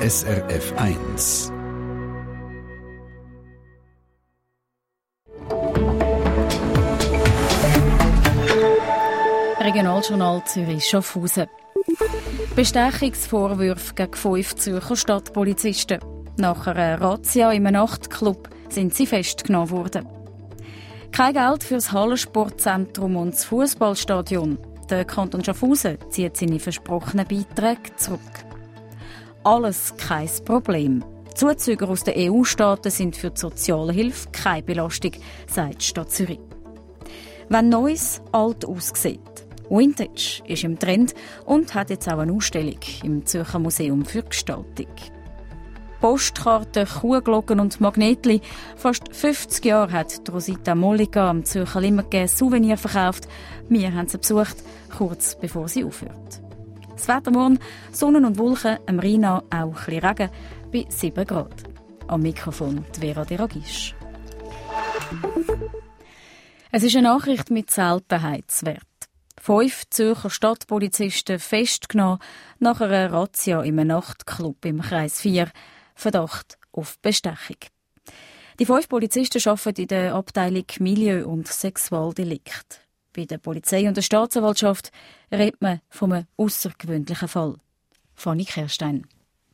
SRF 1. Regionaljournal Zürich-Schaffhausen. Bestechungsvorwürfe gegen 5 Zürcher Stadtpolizisten. Nach einer Razzia in einem Nachtclub sind sie festgenommen worden. Kein Geld für das Hallensportzentrum und das Fußballstadion. Der Kanton Schaffhausen zieht seine versprochenen Beiträge zurück. Alles kein Problem. Zuzüger aus den EU-Staaten sind für die Sozialhilfe keine Belastung, sagt die Stadt Zürich. Wenn Neues alt aussieht. Vintage ist im Trend und hat jetzt auch eine Ausstellung im Zürcher Museum für Gestaltung. Postkarten, Kuhglocken und Magnetli. Fast 50 Jahre hat Rosita Mollica am Zürcher Limmergä Souvenir verkauft. Wir haben sie besucht, kurz bevor sie aufhört. Das Wetter morgen, Sonne und Wolken, am Rhein auch ein bisschen Regen, bei 7 Grad. Am Mikrofon die Vera de Ragisch. Es ist eine Nachricht mit Seltenheitswert. 5 Zürcher Stadtpolizisten festgenommen nach einer Razzia in einem Nachtclub im Kreis 4. Verdacht auf Bestechung. Die 5 Polizisten arbeiten in der Abteilung Milieu- und Sexualdelikt. Bei der Polizei und der Staatsanwaltschaft redet man von einem außergewöhnlichen Fall. Fanny Kerstein.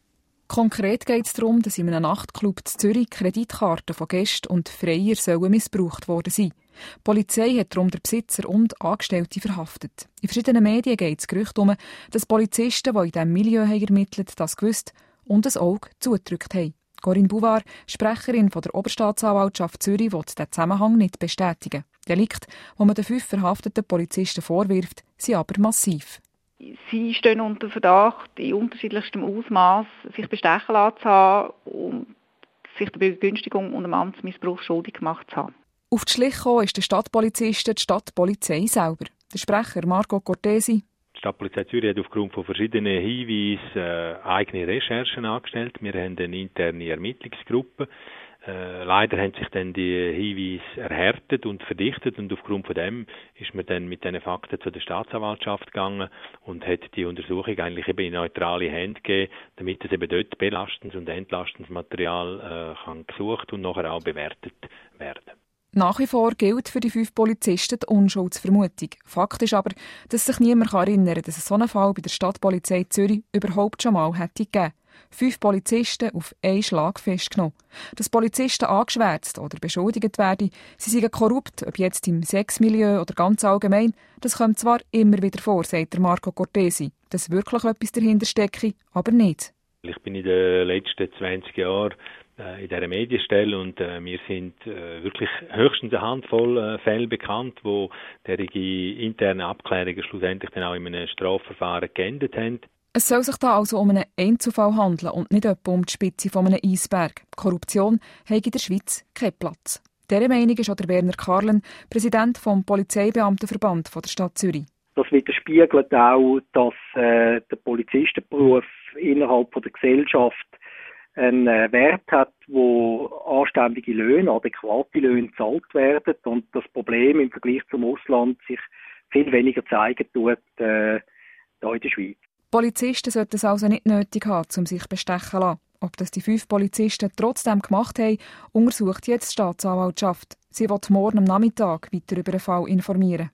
Konkret geht es darum, dass in einem Nachtclub in Zürich Kreditkarten von Gästen und Freier sollen missbraucht worden sein. Die Polizei hat darum den Besitzer und Angestellte verhaftet. In verschiedenen Medien geht es Gerücht um, dass Polizisten, die in diesem Milieu ermittelt haben, das gewusst und ein Auge zugedrückt haben. Corinne Bouvard, Sprecherin von der Oberstaatsanwaltschaft Zürich, will den Zusammenhang nicht bestätigen. Delikte, die man den 5 verhafteten Polizisten vorwirft, sind aber massiv. Sie stehen unter Verdacht, in unterschiedlichstem Ausmaß sich bestechen lassen zu haben und sich der Begünstigung und dem Amtsmissbrauch schuldig gemacht zu haben. Auf die Schliche gekommen ist der Stadtpolizisten die Stadtpolizei selber. Der Sprecher Marco Cortesi. Die Stadtpolizei Zürich hat aufgrund von verschiedenen Hinweisen eigene Recherchen angestellt. Wir haben eine interne Ermittlungsgruppe. Leider haben sich dann die Hinweise erhärtet und verdichtet und aufgrund von dem ist man dann mit diesen Fakten zu der Staatsanwaltschaft gegangen und hat die Untersuchung eigentlich eben in neutrale Hände gegeben, damit es eben dort belastendes und entlastendes Material kann gesucht und nachher auch bewertet werden. Nach wie vor gilt für die 5 Polizisten die Unschuldsvermutung. Fakt ist aber, dass sich niemand erinnern kann, dass es so einen Fall bei der Stadtpolizei Zürich überhaupt schon mal hätte gegeben. 5 Polizisten auf einen Schlag festgenommen. Dass Polizisten angeschwärzt oder beschuldigt werden, sie seien korrupt, ob jetzt im Sexmilieu oder ganz allgemein, das kommt zwar immer wieder vor, sagt Marco Cortesi. Dass wirklich etwas dahinter stecke, aber nicht. Ich bin in den letzten 20 Jahren in dieser Medienstelle und mir sind wirklich höchstens eine Handvoll Fälle bekannt, wo derige interne Abklärungen schlussendlich dann auch in einem Strafverfahren geendet haben. Es soll sich da also um einen Einzelfall handeln und nicht etwa um die Spitze von einem Eisberg. Korruption hat in der Schweiz keinen Platz. Dieser Meinung ist auch der Werner Karlen, Präsident vom Polizeibeamtenverband der Stadt Zürich. Das widerspiegelt auch, dass der Polizistenberuf innerhalb der Gesellschaft einen Wert hat, wo anständige Löhne, adäquate Löhne gezahlt werden und das Problem im Vergleich zum Ausland sich viel weniger zeigen tut hier in der Schweiz. Polizisten sollten es also nicht nötig haben, um sich bestechen zu lassen. Ob das die 5 Polizisten trotzdem gemacht haben, untersucht jetzt die Staatsanwaltschaft. Sie wird morgen am Nachmittag weiter über den Fall informieren.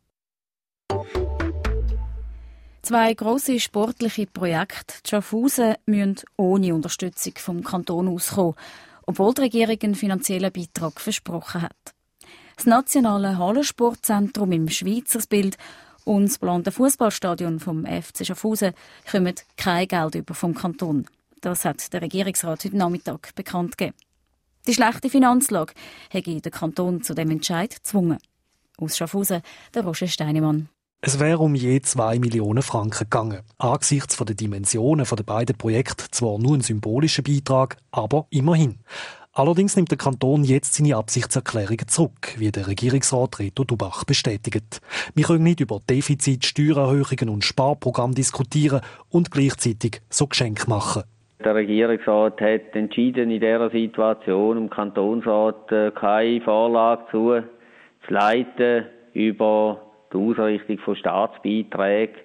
2 grosse sportliche Projekte in Schaffhausen müssen ohne Unterstützung vom Kanton auskommen, obwohl die Regierung einen finanziellen Beitrag versprochen hat. Das nationale Hallensportzentrum im Schweizersbild und das geplante Fußballstadion vom FC Schaffhausen kommen kein Geld über vom Kanton. Das hat der Regierungsrat heute Nachmittag bekannt gegeben. Die schlechte Finanzlage hätte den Kanton zu dem Entscheid gezwungen. Aus Schaffhausen, der Roger Steinemann. Es wäre um je 2 Millionen Franken gegangen. Angesichts der Dimensionen der beiden Projekte zwar nur ein symbolischer Beitrag, aber immerhin. Allerdings nimmt der Kanton jetzt seine Absichtserklärungen zurück, wie der Regierungsrat Reto Dubach bestätigt. Wir können nicht über Defizit, Steuererhöhungen und Sparprogramm diskutieren und gleichzeitig so Geschenke machen. Der Regierungsrat hat entschieden, in dieser Situation dem Kantonsrat keine Vorlage zu leiten über die Ausrichtung von Staatsbeiträgen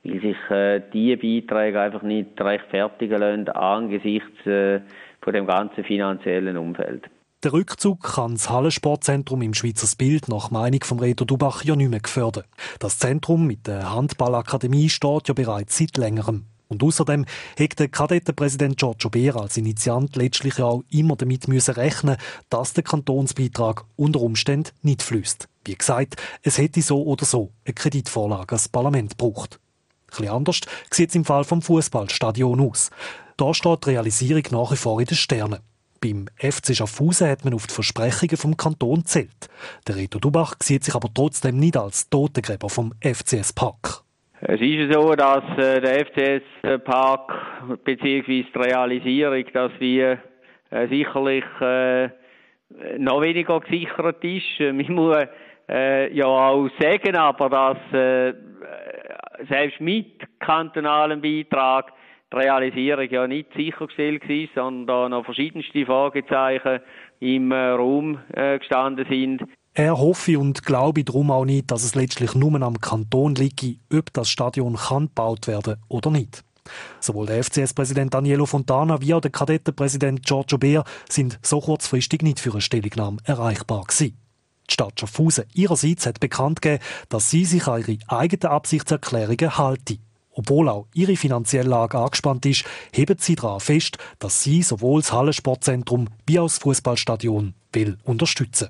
weil sich diese Beiträge einfach nicht rechtfertigen lassen angesichts von dem ganzen finanziellen Umfeld. Der Rückzug kann das Hallensportzentrum im Schweizer Bild nach Meinung von Reto Dubach ja nicht mehr gefördern. Das Zentrum mit der Handballakademie steht ja bereits seit längerem. Und außerdem hat der Kadettenpräsident Giorgio Beer als Initiant letztlich ja auch immer damit müssen rechnen, dass der Kantonsbeitrag unter Umständen nicht fließt. Wie gesagt, es hätte so oder so eine Kreditvorlage als Parlament gebraucht. Ein bisschen anders sieht es im Fall vom Fußballstadion aus. Da steht die Realisierung nach wie vor in den Sternen. Beim FC Schaffhausen hat man auf die Versprechungen vom Kanton gezählt. Der Reto Dubach sieht sich aber trotzdem nicht als Totengräber vom FCS Park. Es ist so, dass der FCS Park bzw. die Realisierung, dass wir sicherlich noch weniger gesichert ist. Man muss ja auch sagen, aber dass selbst mit kantonalem Beitrag die Realisierung ja nicht sichergestellt war, sondern noch verschiedenste Fragezeichen im Raum gestanden sind. Er hoffe und glaube darum auch nicht, dass es letztlich nur am Kanton liege, ob das Stadion kann gebaut werden oder nicht. Sowohl der FCS-Präsident Danielo Fontana wie auch der Kadettenpräsident Giorgio Beer sind so kurzfristig nicht für eine Stellungnahme erreichbar gewesen. Die Stadt Schaffhausen ihrerseits hat bekannt gegeben, dass sie sich an ihre eigenen Absichtserklärungen halte. Obwohl auch ihre finanzielle Lage angespannt ist, heben sie daran fest, dass sie sowohl das Hallensportzentrum wie auch das Fußballstadion will unterstützen.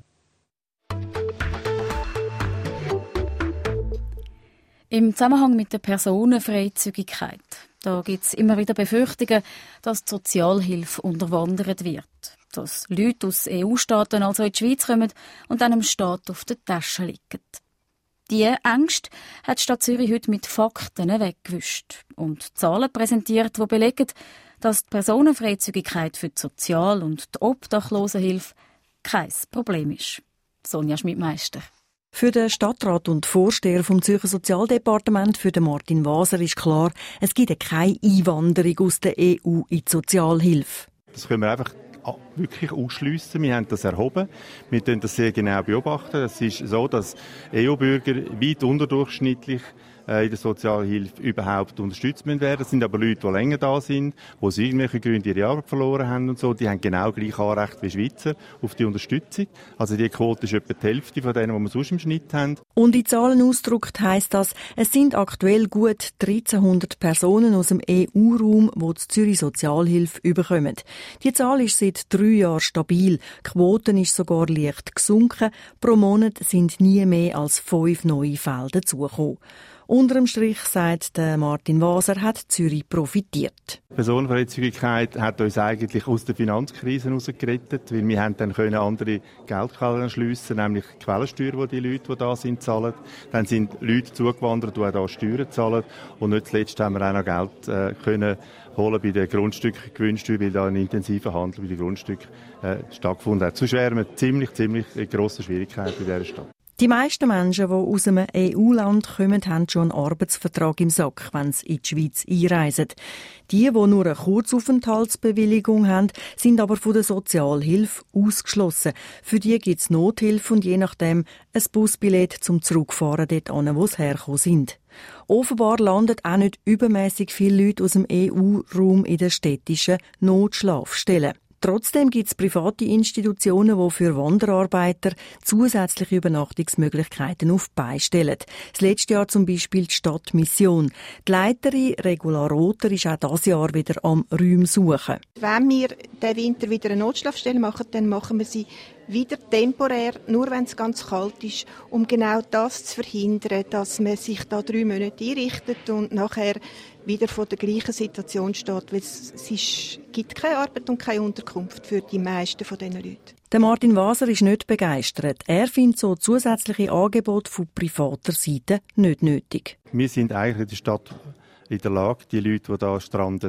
Im Zusammenhang mit der Personenfreizügigkeit, da gibt es immer wieder Befürchtungen, dass die Sozialhilfe unterwandert wird. Dass Leute aus EU-Staaten also in die Schweiz kommen und einem Staat auf der Tasche liegen. Diese Ängste hat die Stadt Zürich heute mit Fakten weggewischt und Zahlen präsentiert, die belegen, dass die Personenfreizügigkeit für die Sozial- und die Obdachlosenhilfe kein Problem ist. Sonja Schmidmeister. Für den Stadtrat und Vorsteher vom Zürcher Sozialdepartement, für den Martin Waser, ist klar, es gibt keine Einwanderung aus der EU in die Sozialhilfe. Das können wir einfach wirklich ausschliessen. Wir haben das erhoben. Wir beobachten das sehr genau. Es ist so, dass EU-Bürger weit unterdurchschnittlich in der Sozialhilfe überhaupt unterstützt werden. Das sind aber Leute, die länger da sind, die aus irgendwelchen Gründen ihre Arbeit verloren haben und so. Die haben genau gleich Anrecht wie Schweizer auf die Unterstützung. Also die Quote ist etwa die Hälfte von denen, die wir sonst im Schnitt haben. Und in Zahlen ausgedrückt heisst das, es sind aktuell gut 1300 Personen aus dem EU-Raum, die die Zürich Sozialhilfe bekommen. Die Zahl ist seit 3 Jahren stabil. Die Quote ist sogar leicht gesunken. Pro Monat sind nie mehr als 5 neue Fälle dazugekommen. Unter dem Strich, sagt Martin Waser, hat Zürich profitiert. Die Personenfreizügigkeit hat uns eigentlich aus der Finanzkrise herausgerettet, weil wir haben dann andere Geldquellen schliessen, nämlich die Quellensteuer, die Leute, die da sind, zahlen. Dann sind Leute zugewandert, die auch da Steuern zahlen. Und nicht zuletzt haben wir auch noch Geld können holen bei den Grundstückgewinnsteuer, weil da ein intensiver Handel bei den Grundstücken stattgefunden hat. Sonst wären wir ziemlich in grosser Schwierigkeit bei dieser Stadt. Die meisten Menschen, die aus einem EU-Land kommen, haben schon einen Arbeitsvertrag im Sack, wenn sie in die Schweiz einreisen. Die nur eine Kurzaufenthaltsbewilligung haben, sind aber von der Sozialhilfe ausgeschlossen. Für die gibt es Nothilfe und je nachdem ein Busbillett zum Zurückfahren dort an, wo sie hergekommen sind. Offenbar landen auch nicht übermäßig viele Leute aus dem EU-Raum in den städtischen Notschlafstellen. Trotzdem gibt es private Institutionen, die für Wanderarbeiter zusätzliche Übernachtungsmöglichkeiten auf die Beine stellen. Das letzte Jahr zum Beispiel die Stadt Mission. Die Leiterin Regula Rother ist auch dieses Jahr wieder am Räume suchen. Wenn wir diesen Winter wieder eine Notschlafstelle machen, dann machen wir sie wieder temporär, nur wenn es ganz kalt ist, um genau das zu verhindern, dass man sich da 3 Monate einrichtet und nachher wieder vor der gleichen Situation steht, weil es gibt keine Arbeit und keine Unterkunft für die meisten von diesen Leuten. Der Martin Waser ist nicht begeistert. Er findet so zusätzliche Angebote von privater Seite nicht nötig. Wir sind eigentlich in der Stadt in der Lage, die Leute, die da stranden,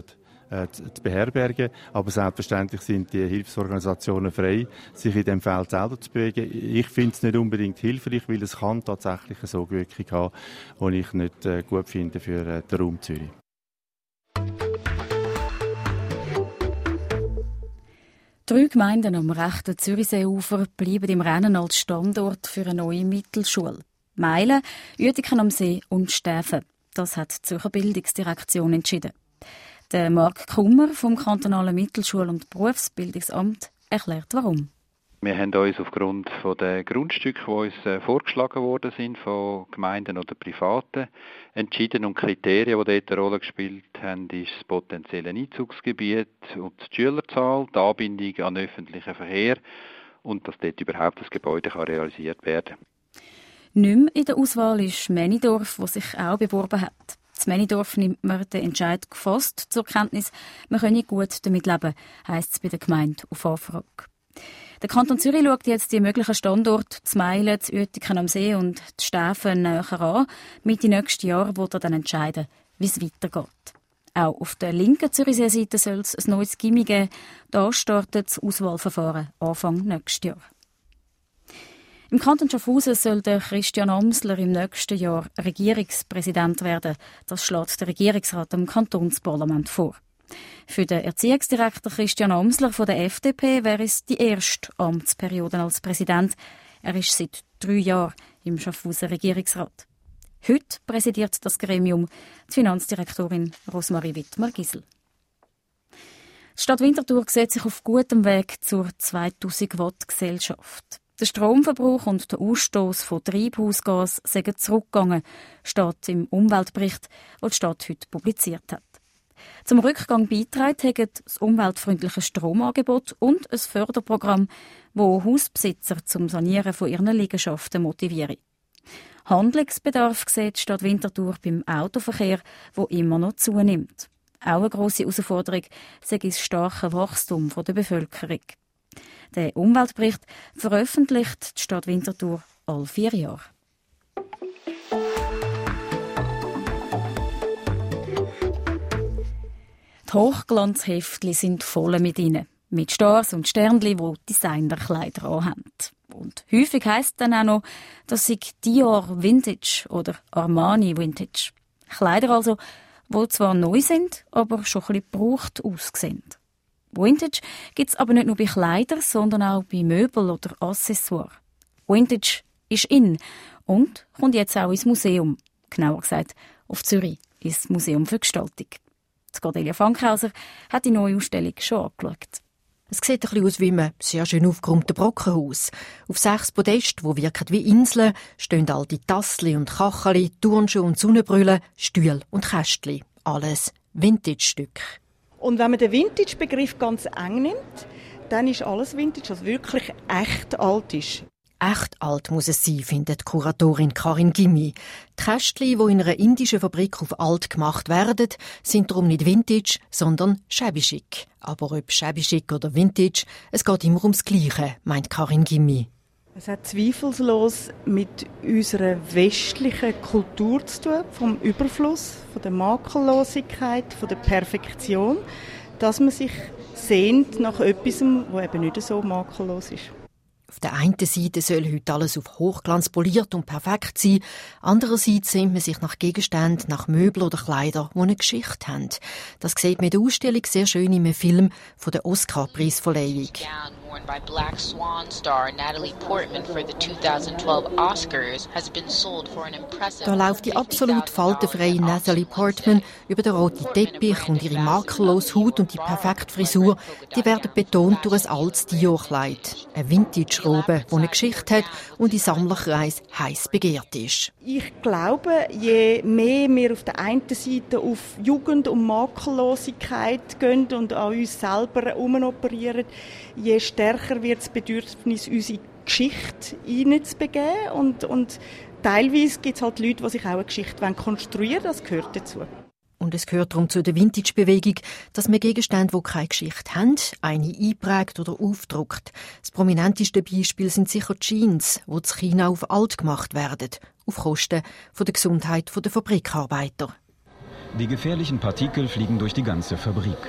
zu beherbergen. Aber selbstverständlich sind die Hilfsorganisationen frei, sich in dem Feld selber zu bewegen. Ich finde es nicht unbedingt hilfreich, weil es kann tatsächlich eine Sogwirkung haben, die ich nicht gut finde für den Raum Zürich. Drei Gemeinden am rechten Zürichseeufer bleiben im Rennen als Standort für eine neue Mittelschule. Meilen, Uetiken am See und Stäfen. Das hat die Zürcher Bildungsdirektion entschieden. Der Marc Kummer vom kantonalen Mittelschul- und Berufsbildungsamt erklärt, warum. Wir haben uns aufgrund der Grundstücke, die uns vorgeschlagen worden sind, von Gemeinden oder Privaten, entschieden. Und Kriterien, die dort eine Rolle gespielt haben, ist das potenzielle Einzugsgebiet und die Schülerzahl, die Anbindung an öffentlichen Verkehr und dass dort überhaupt das Gebäude realisiert werden kann. Nicht mehr in der Auswahl ist Männidorf, das sich auch beworben hat. In Männidorf nimmt man den Entscheid gefasst zur Kenntnis, man könne gut damit leben, heisst es bei der Gemeinde auf Anfrage. Der Kanton Zürich schaut jetzt die möglichen Standorte zu Meilen, zu Uetiken am See und zu Stäfen näher an. Mitte nächsten Jahr wird er dann entscheiden, wie es weitergeht. Auch auf der linken Zürichsee-Seite soll es ein neues Gymnasium geben. Da startet das Auswahlverfahren Anfang nächstes Jahr. Im Kanton Schaffhausen soll der Christian Amsler im nächsten Jahr Regierungspräsident werden. Das schlägt der Regierungsrat am Kantonsparlament vor. Für den Erziehungsdirektor Christian Amsler von der FDP wäre es die erste Amtsperiode als Präsident. Er ist seit 3 Jahren im Schaffhauser Regierungsrat. Heute präsidiert das Gremium die Finanzdirektorin Rosmarie Wittmer-Gisel. Die Stadt Winterthur sieht sich auf gutem Weg zur 2000-Watt-Gesellschaft. Der Stromverbrauch und der Ausstoß von Treibhausgas sind zurückgegangen, steht im Umweltbericht, den die Stadt heute publiziert hat. Zum Rückgang beitragen haben das umweltfreundliche Stromangebot und ein Förderprogramm, das Hausbesitzer zum Sanieren von ihren Liegenschaften motivieren. Handlungsbedarf sieht die Stadt Winterthur beim Autoverkehr, der immer noch zunimmt. Auch eine grosse Herausforderung sei das starke Wachstum der Bevölkerung. Den Umweltbericht veröffentlicht die Stadt Winterthur alle 4 Jahre. Die Hochglanzheftchen sind voll mit ihnen. Mit Stars und Sternchen, die Designerkleider anhaben. Und häufig heisst dann auch noch, das sei Dior Vintage oder Armani Vintage. Kleider also, die zwar neu sind, aber schon ein bisschen gebraucht aussehen. Vintage gibt es aber nicht nur bei Kleidern, sondern auch bei Möbeln oder Accessoires. Vintage ist in und kommt jetzt auch ins Museum. Genauer gesagt, auf Zürich ins Museum für Gestaltung. Cordelia Fankhauser hat die neue Ausstellung schon angeschaut. Es sieht ein bisschen aus wie ein sehr schön aufgeräumtes Brockenhaus. Auf 6 Podesten, die wirken wie Inseln, stehen alte Tassli und Kacheli, Turnschuhe und Sonnenbrille, Stühle und Kästchen. Alles Vintage-Stück. Und wenn man den Vintage-Begriff ganz eng nimmt, dann ist alles Vintage, was wirklich echt alt ist. Echt alt muss es sein, findet die Kuratorin Karin Gimmi. Die Kästchen, die in einer indischen Fabrik auf alt gemacht werden, sind darum nicht Vintage, sondern shabby chic. Aber ob shabby chic oder Vintage, es geht immer ums Gleiche, meint Karin Gimmi. Es hat zweifellos mit unserer westlichen Kultur zu tun, vom Überfluss, von der Makellosigkeit, von der Perfektion, dass man sich sehnt nach etwas, das eben nicht so makellos ist. Auf der einen Seite soll heute alles auf Hochglanz poliert und perfekt sein. Andererseits sehnt man sich nach Gegenständen, nach Möbeln oder Kleidern, die eine Geschichte haben. Das sieht man in der Ausstellung sehr schön in einem Film von der Oscar-Preisverleihung. By Black Swan star Natalie Portman for the 2012 Oscars has been sold for an impressive. Da läuft die absolut faltenfreie Natalie Portman über den roten Teppich und ihre makellose Haut und die perfekte Frisur, die werden betont durch ein altes Dior-Kleid. Eine Vintage-Robe, die eine Geschichte hat und in Sammlerkreisen heiß begehrt ist. Ich glaube, je mehr wir auf der einen Seite auf Jugend und Makellosigkeit gehen und an uns selber herumoperieren, je stärker wird das Bedürfnis, unsere Geschichte hineinzubegeben. Und teilweise gibt es halt Leute, die sich auch eine Geschichte konstruieren wollen. Das gehört dazu. Und es gehört darum zu der Vintage-Bewegung, dass man Gegenstände, die keine Geschichte haben, eine einprägt oder aufdruckt. Das prominenteste Beispiel sind sicher Jeans, die in China auf alt gemacht werden, auf Kosten der Gesundheit der Fabrikarbeiter. Die gefährlichen Partikel fliegen durch die ganze Fabrik.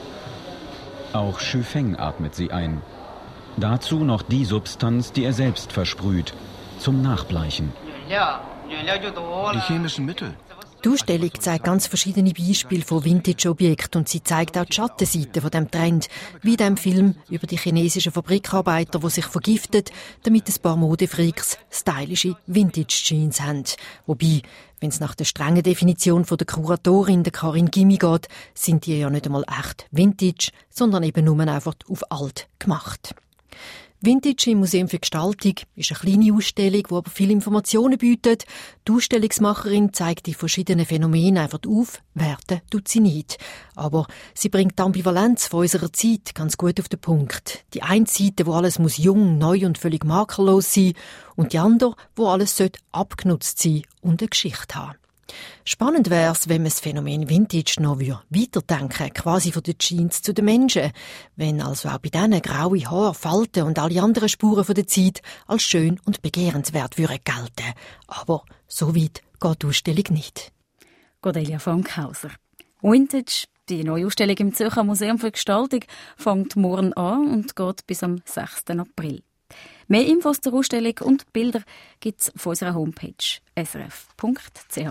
Auch Xu Feng atmet sie ein. Dazu noch die Substanz, die er selbst versprüht, zum Nachbleichen. Die chemischen Mittel. Die Ausstellung zeigt ganz verschiedene Beispiele von Vintage-Objekten und sie zeigt auch die Schattenseite von dem Trend, wie in dem Film über die chinesischen Fabrikarbeiter, die sich vergiften, damit ein paar Modefreaks stylische Vintage-Jeans haben. Wobei, wenn es nach der strengen Definition von der Kuratorin, der Karin Gimmi, geht, sind die ja nicht einmal echt Vintage, sondern eben nur einfach auf alt gemacht. Vintage im Museum für Gestaltung ist eine kleine Ausstellung, die aber viele Informationen bietet. Die Ausstellungsmacherin zeigt die verschiedenen Phänomene einfach auf, werten tut sie nicht. Aber sie bringt die Ambivalenz von unserer Zeit ganz gut auf den Punkt. Die eine Seite, wo alles muss jung, neu und völlig makellos sein, und die andere, wo alles abgenutzt sein und eine Geschichte haben. Spannend wäre es, wenn man das Phänomen Vintage noch weiterdenken, quasi von den Jeans zu den Menschen. Wenn also auch bei denen graue Haare, Falten und alle anderen Spuren von der Zeit als schön und begehrenswert gelten. Aber so weit geht die Ausstellung nicht. Cordelia Fankhauser. Vintage, die neue Ausstellung im Zürcher Museum für Gestaltung, fängt morgen an und geht bis am 6. April. Mehr Infos zur Ausstellung und Bilder gibt es auf unserer Homepage srf.ch.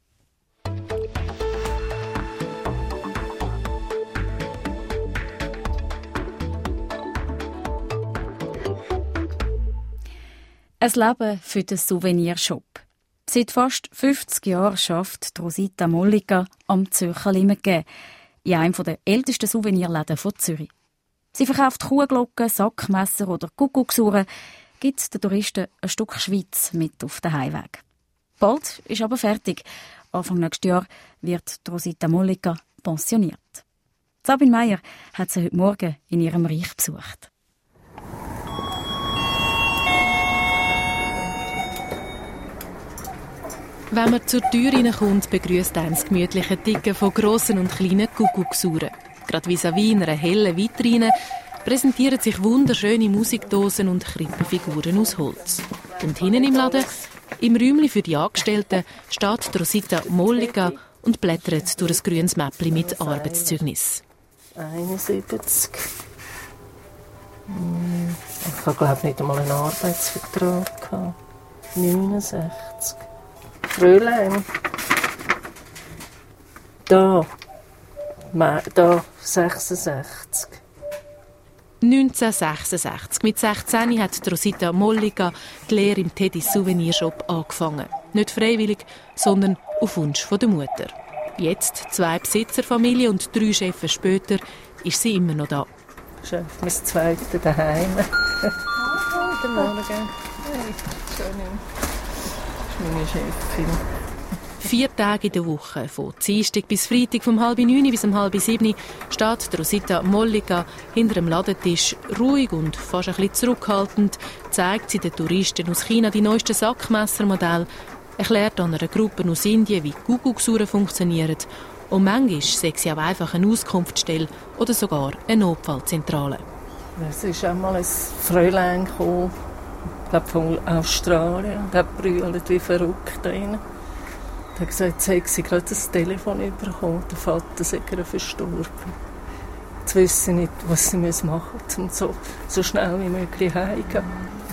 Ein Leben für den Souvenirshop. Seit fast 50 Jahren arbeitet Rosita Mollica am Zürcher Limmergeben, in einem der ältesten Souvenirläden von Zürich. Sie verkauft Kuhglocken, Sackmesser oder Kuckucksuhren, gibt den Touristen ein Stück Schweiz mit auf den Heimweg. Bald ist aber fertig. Anfang nächstes Jahr wird Rosita Mollica pensioniert. Sabine Meyer hat sie heute Morgen in ihrem Reich besucht. Wenn man zur Tür hineinkommt, begrüßt einen das gemütliche Ticken von grossen und kleinen Kuckucksuhren. Gerade vis-à-vis in einer hellen Vitrine präsentieren sich wunderschöne Musikdosen und Krippenfiguren aus Holz. Und hinten im Laden, im Räumchen für die Angestellten, steht Rosita Mollica und blättert durch ein grünes Mäppchen mit Arbeitszeugnis. 71. Ich habe, glaube ich, nicht einmal einen Arbeitsvertrag gehabt. 69. Frühling. Da 66. 1966. Mit 16 hat Rosita Mollica die Lehre im Teddys Souvenirshop angefangen. Nicht freiwillig, sondern auf Wunsch der Mutter. Jetzt, 2 Besitzerfamilien und 3 Chefs später, ist sie immer noch da. Chef, mein Zweiter daheim. Guten Morgen. Hey, schön. Das ist meine Chefin. 4 Tage in der Woche, von Dienstag bis Freitag, vom 6:30 bis 6:30, steht Rosita Mollica hinter dem Ladentisch, ruhig und fast ein bisschen zurückhaltend, zeigt sie den Touristen aus China die neuesten Sackmessermodelle, erklärt an einer Gruppe aus Indien, wie Kuckucksuhren funktionieren, und manchmal sei sie auch einfach eine Auskunftsstelle oder sogar eine Notfallzentrale. Es ist einmal ein Fräulein gekommen, ich glaube von Australien, und hat brüllt wie verrückt drin. Er hat gesagt, jetzt hat sie gerade das Telefon bekommen, der Vater sei verstorben. Jetzt wissen sie nicht, was sie machen müssen, um so schnell wie möglich heimzugehen.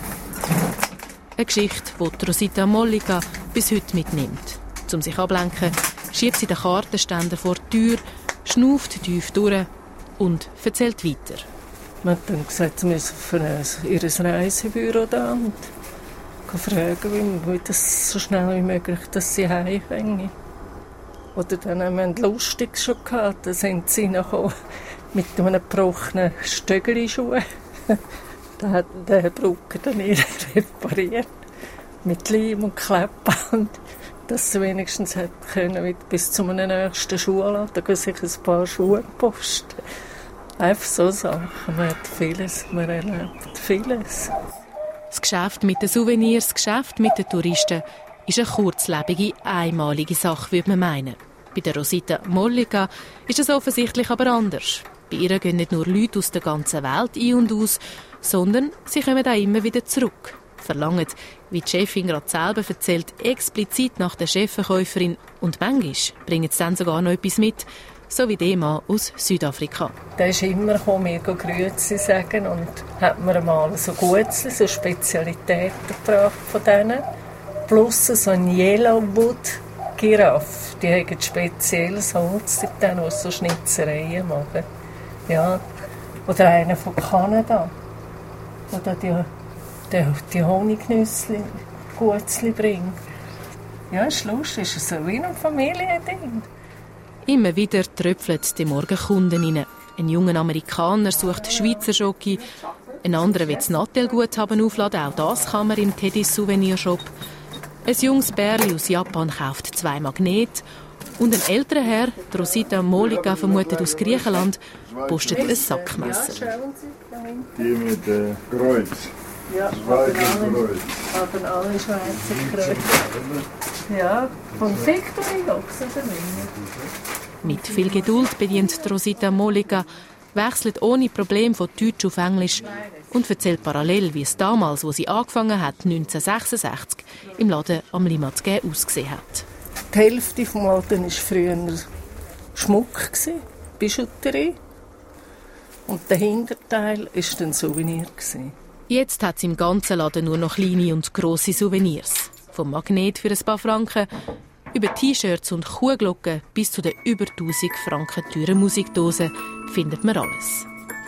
Eine Geschichte, die Rosita Mollica bis heute mitnimmt. Um sich ablenken, schiebt sie den Kartenständer vor die Tür, schnauft tief durch und erzählt weiter. Man hat dann gesagt, sie müssen für ihr Reisebüro da und fragen, wie das so schnell wie möglich, dass sie heimkommen. Oder dann haben wir lustig schon gehabt, da sind sie nachher mit einem gebrochenen Stöckelschuh. Da hat der Herr Brucker dann ihr repariert. Mit Leim und Kleppband. Dass sie wenigstens hat können, bis zu einem nächsten Schuhladen sich ein paar Schuhe posten. Einfach so Sachen. Man hat vieles, man erlebt vieles. Das Geschäft mit den Souvenirs, das Geschäft mit den Touristen ist eine kurzlebige, einmalige Sache, würde man meinen. Bei der Rosita Mollica ist es offensichtlich aber anders. Bei ihr gehen nicht nur Leute aus der ganzen Welt ein und aus, sondern sie kommen auch immer wieder zurück. Verlangen, wie die Chefin gerade selber erzählt, explizit nach der Chefverkäuferin und manchmal bringen sie dann sogar noch etwas mit, so wie der Mann aus Südafrika. Der ist immer gekommen, mir Grüezi sagen und hat mir mal so Gutzli, so Spezialitäten gebracht von denen. Plus so ein Yellowwood Giraffe, die haben spezielles Holz, die so Schnitzereien machen. Ja. Oder einer von Kanada, der die Honignüsse Gutzli bringt. Ja, ist lustig, ist so wie ein Familiending. Immer wieder tröpfelt die Morgen Kunden rein. Ein junger Amerikaner sucht Schweizer Schoki, ein anderer will das Nattel-Guthaben aufladen, auch das kann man im Teddys Souvenirshop. Ein junges Bärli aus Japan kauft 2 Magnete und ein älterer Herr, Rosita Molika, vermutet aus Griechenland, postet ein Sackmesser. Die mit Kreuz. Ja, haben alle Schweizer Kreuz. Ja, von Victory Ochsen. Mit viel Geduld bedient Rosita Molika, wechselt ohne Problem von Deutsch auf Englisch und erzählt parallel, wie es damals, wo sie angefangen hat, 1966, im Laden am Limmatge ausgesehen hat. Die Hälfte des Laden war früher Schmuck, Bijouterie. Und der Hinterteil war dann Souvenir. Jetzt hat es im ganzen Laden nur noch kleine und grosse Souvenirs. Vom Magnet für ein paar Franken, über T-Shirts und Kuhglocken bis zu den über 1000 Franken teuren Musikdosen findet man alles.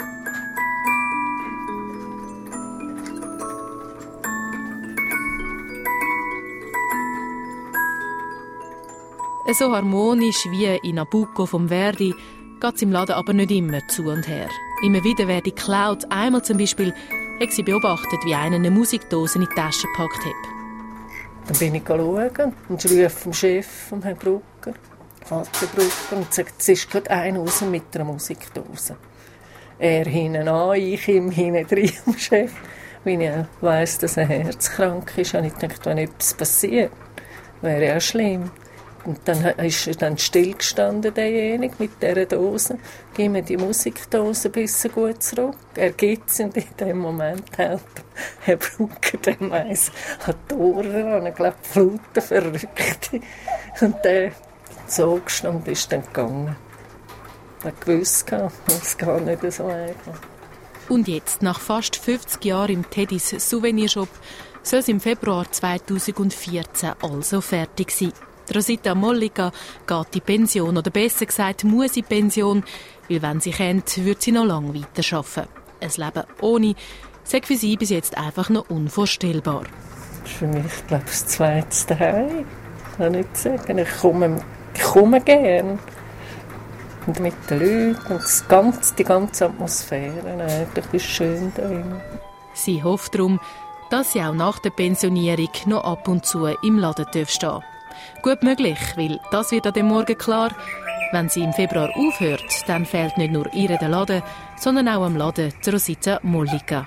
So harmonisch wie in Nabucco vom Verdi geht es im Laden aber nicht immer zu und her. Immer wieder werde geklaut. Einmal zum Beispiel hat sie beobachtet, wie einer eine Musikdose in die Tasche gepackt hat. Dann bin ich schauen und rief vom Chef, vom Herrn Brucker, Vater Brucker, und sagte, es ist gerade einer raus mit einer Musikdose. Er hinten an, ich ihm hinten rein, am Chef. Wenn ich weiss, dass er herzkrank ist, habe ich gedacht, wenn etwas passiert, wäre ja schlimm. Und dann ist er dann stillgestanden, derjenige mit dieser Dose. Gib mir die Musikdose ein bisschen gut zurück. Er gibt es und in dem Moment hält Herr Brucker dem eins an die Ohren an, ich glaube, Fluten verrückt. Und der so gestanden ist dann gegangen. Er gewusst, es geht nicht so einfach. Und jetzt, nach fast 50 Jahren im Teddys Souvenirshop, soll es im Februar 2014 also fertig sein. Rosita Molika geht in Pension, oder besser gesagt, muss in Pension, weil wenn sie kennt, wird sie noch lange weiterarbeiten. Ein Leben ohne sei für sie bis jetzt einfach noch unvorstellbar. Das ist für mich, glaube ich, das zweite Zuhause. Kann ich nicht sagen. Ich komme gerne. Und mit den Leuten und die ganze Atmosphäre. Eigentlich ist es schön da drin. Sie hofft darum, dass sie auch nach der Pensionierung noch ab und zu im Laden stehen darf. Gut möglich, weil das wird an dem Morgen klar. Wenn sie im Februar aufhört, dann fehlt nicht nur ihr der Laden, sondern auch am Laden die Rosita Molika.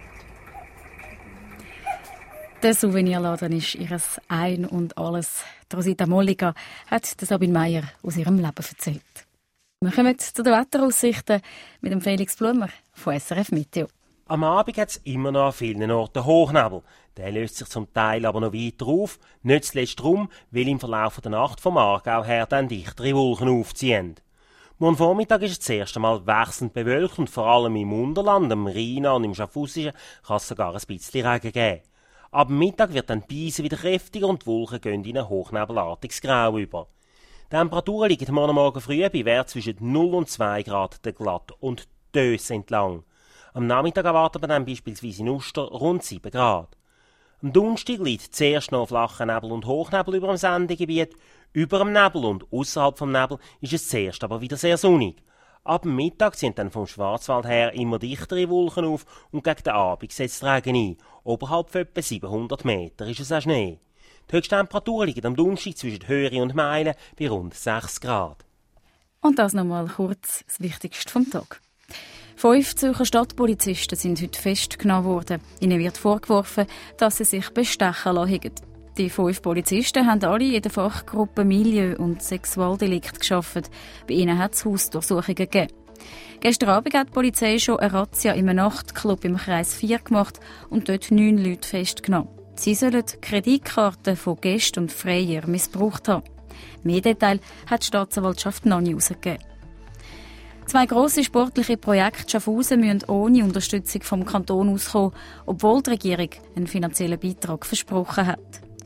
Der Souvenirladen ist ihr Ein und Alles. Die Rosita Molika hat Sabine Meyer aus ihrem Leben erzählt. Wir kommen zu den Wetteraussichten mit dem Felix Blumer von SRF Meteo. Am Abend hat es immer noch an vielen Orten Hochnebel. Der löst sich zum Teil aber noch weiter auf, nicht zuletzt darum, weil im Verlauf der Nacht vom Aargau her dann dichtere Wolken aufziehen. Morgen Vormittag ist es das erste Mal wechselnd bewölkt und vor allem im Unterland, am Rhein und im Schaffhausischen kann es sogar ein bisschen Regen geben. Ab Mittag wird dann die Beise wieder kräftiger und die Wolken gehen in ein hochnebelartiges Grau über. Die Temperaturen liegen morgen früh bei Wert zwischen 0 und 2 Grad der Glatt und Dös entlang. Am Nachmittag erwartet man dann beispielsweise in Uster rund 7 Grad. Am Donnerstag liegt zuerst noch flacher Nebel und Hochnebel über dem Sendegebiet. Über dem Nebel und außerhalb vom Nebel ist es zuerst aber wieder sehr sonnig. Ab dem Mittag ziehen dann vom Schwarzwald her immer dichtere Wolken auf und gegen den Abend setzt Regen ein. Oberhalb von etwa 700 Meter ist es auch Schnee. Die Höchsttemperaturen liegen am Donnerstag zwischen Höhere und Meilen bei rund 6 Grad. Und das nochmal kurz das Wichtigste vom Tag. 5 Zürcher Stadtpolizisten sind heute festgenommen worden. Ihnen wird vorgeworfen, dass sie sich bestechen lassen haben. Die 5 Polizisten haben alle in der Fachgruppe Milieu- und Sexualdelikt gearbeitet. Bei ihnen hat es Hausdurchsuchungen gegeben. Gestern Abend hat die Polizei schon eine Razzia in einem Nachtclub im Kreis 4 gemacht und dort 9 Leute festgenommen. Sie sollen Kreditkarten von Gästen und Freiern missbraucht haben. Mehr Details hat die Staatsanwaltschaft noch nicht herausgegeben. 2 grosse sportliche Projekte Schaffhausen müssen ohne Unterstützung vom Kanton auskommen, obwohl die Regierung einen finanziellen Beitrag versprochen hat.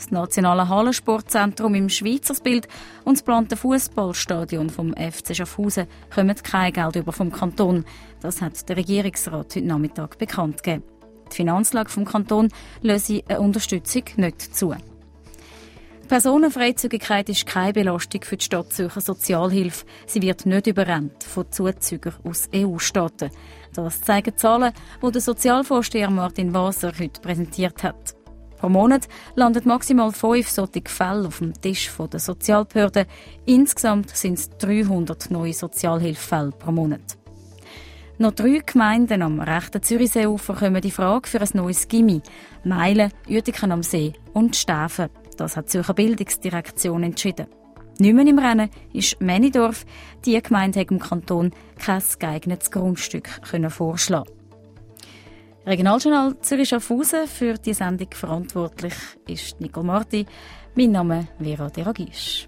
Das nationale Hallensportzentrum im Schweizersbild und das geplante Fußballstadion vom FC Schaffhausen kommen kein Geld über vom Kanton. Das hat der Regierungsrat heute Nachmittag bekannt gegeben. Die Finanzlage vom Kanton löse eine Unterstützung nicht zu. Die Personenfreizügigkeit ist keine Belastung für die Stadt Zürcher Sozialhilfe. Sie wird nicht überrannt von Zuzügern aus EU-Staaten. Das zeigen Zahlen, die der Sozialvorsteher Martin Waser heute präsentiert hat. Pro Monat landen maximal 5 solche Fälle auf dem Tisch der Sozialbehörden. Insgesamt sind es 300 neue Sozialhilfefälle pro Monat. Noch 3 Gemeinden am rechten Zürichseeufer kommen die Frage für ein neues Gymnasium. Meilen, Uetiken am See und Stäfen. Das hat die Zürcher Bildungsdirektion entschieden. Nicht mehr im Rennen ist Männidorf. Die Gemeinde hat im Kanton kein geeignetes Grundstück vorschlagen. Regionaljournal Zürich-Schaffhausen, für die Sendung verantwortlich ist Nicole Marti. Mein Name ist Vera Deragisch.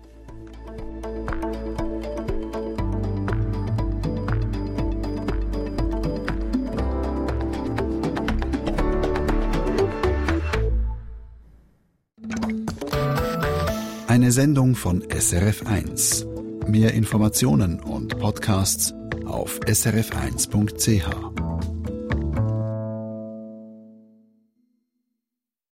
Eine Sendung von SRF1. Mehr Informationen und Podcasts auf srf1.ch.